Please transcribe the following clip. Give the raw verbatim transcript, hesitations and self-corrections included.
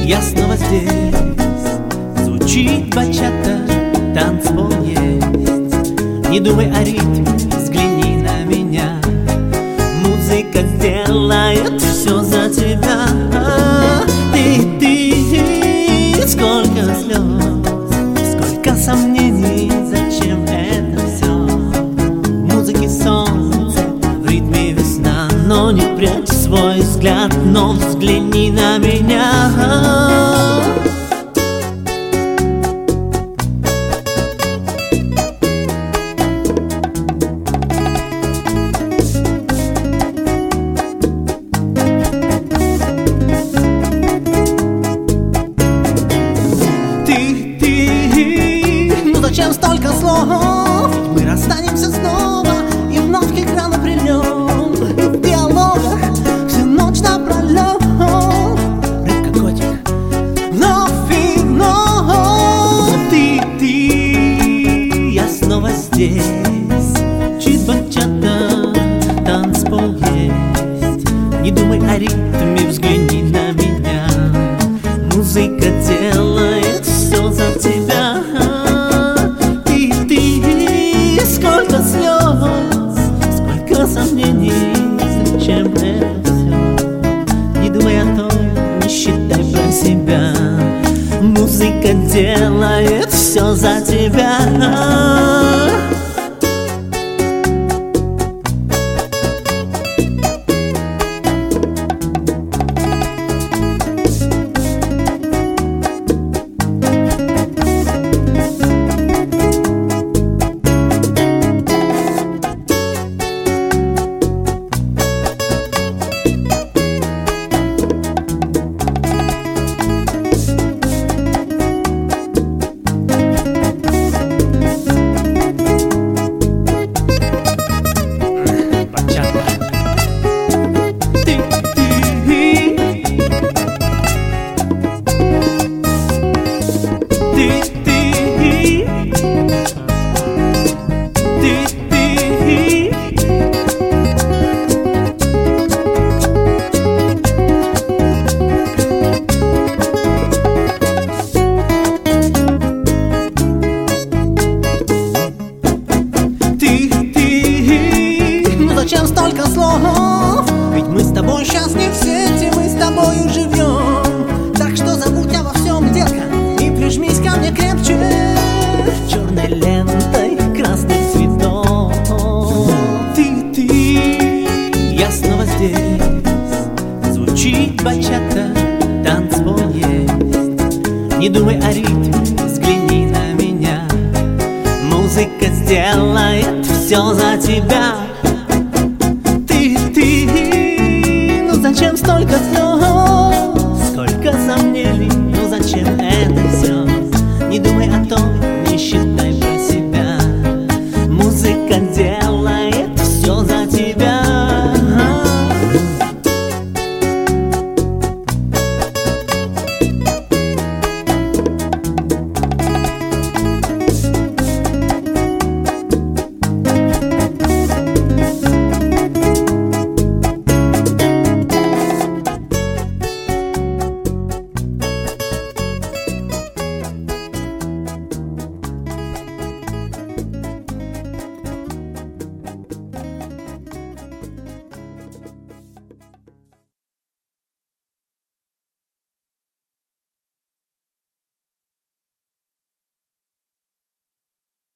Я снова здесь, звучит бачата, танцпол есть. Не думай о ритме, взгляни на меня. Музыка делает все за тебя. Ты, ты, сколько слез, сколько сомнений, зачем это все? В музыке солнце, в ритме весна. Но не прячь свой взгляд, но взгляни на меня. Зачем столько слов? Мы расстанемся снова и вновь к экрану прильнем. В диалогах всю ночь напролет. Рыбка, котик, вновь и вновь. Ты, ты, я снова здесь. Чит бачата, танцпол есть. Не думай о ритме, взгляни на меня. Музыка делает все за тебя. Сколько слез, сколько сомнений, зачем это все? Не думай о том, не считай про себя. Музыка делает все за тебя. Зачем столько слов? Ведь мы с тобой сейчас не в сети, мы с тобою живем. Так что забудь обо всем, детка, и прижмись ко мне крепче. Черной лентой красных цветов. Ты, ты, я снова здесь. Звучит бачата, танцпол есть. Не думай о ритме, взгляни на меня. Музыка сделает все за тебя. Зачем столько слез?